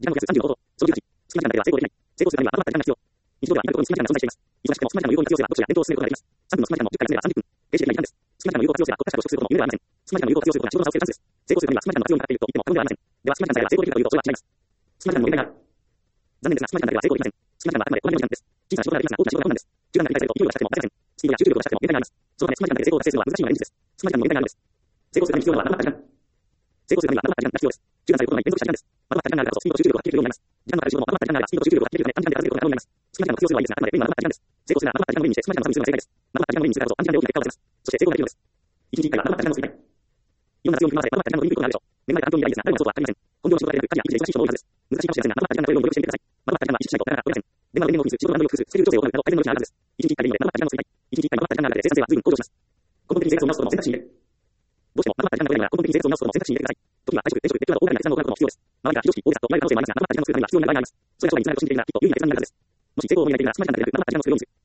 時間の約30のこと。その18、隙間時間だけでは成功できない。成功するためには余った時間が必要。一日ではあるほどに隙間時間が存在しています。忙しくても隙間時間の有効に活用すれば読書や勉強を進めることができます。3分の隙間時間も10回休めば30分。停止できない時間です。隙間時間の有効活用すれば国家資格を取得することも夢ではありません。隙間時間の有効活用することが仕事の差をつけるチャンスです。成功するためには隙間時間の活用にかかっていると言っても過言ではありません。では隙間時間さえは成功できるかというとそれは違います。隙間時間の限界がある。残念ですが隙間時間だけでは成功できません。隙間時間はあくまでお金の時間です。小さな仕事ができますが大きな仕事が困難です。柔軟な理解されると勢いを出したくても待てません。スピードや集中力を出したくても限界があります。そのため隙間時間だけで成功を達成するのは難しいのが現実です。隙間時間の限界があるのです。成功するために必要なのはまとまった時間。成功するためにはまとまった時間が必要です。柔軟されることのない連続した時間です。まとまった時間があるからこそスピードと集中力ができるようになります。時間のかかる仕事もまとまった時間があればスピードと集中力ができるため短時間で片付けることが可能になります。隙間時間を活用するのはいいですがあくまで無理なまとまった時間です。成功するならまとまった時間の上にして隙間時間の差分にするのが正解です。まとまった時間の上にするからこそ短時間で大きな結果を出せます。そして成功ができるのです。一日一回はまとまった時間の水回。いろんな活用に組み合わせまとまった時間の取り組むことがあるでしょう。目の前で環境にいいですが誰もそうとは限りません。本業の仕事だけでなく家事や育児で忙しい人も多いはずです。難しいかもしれませんがまとまった時間の取り組みを努力してみてください。まとまった時間は意識しないとなかなか取れません。電話の電源を気にする、仕事の電力を複数、スケジュール調整を行うなど改善の余地があるはずです。一日一回でいいのでまとまった時間の水回。一日一回まとまった時間があるだけで生産性は随分向上します。根本的に生活を見直すことも選択肢に入れる。どうしてもまとまった時間が取れないなら根本的に生活を見直すことも選択肢に入れてください。時には退職、転職、別居など大掛かりな決断を行うことも必要です。周りが非常識、大げさと言われる可能性もありますがまとまった時間を作るためには必要な場合があります。それが将来につながると信じているならきっと有意義な決断になるはずです。もし成功を見ないといるなら隙間時間だけでなくまとまった時間を作るようにする。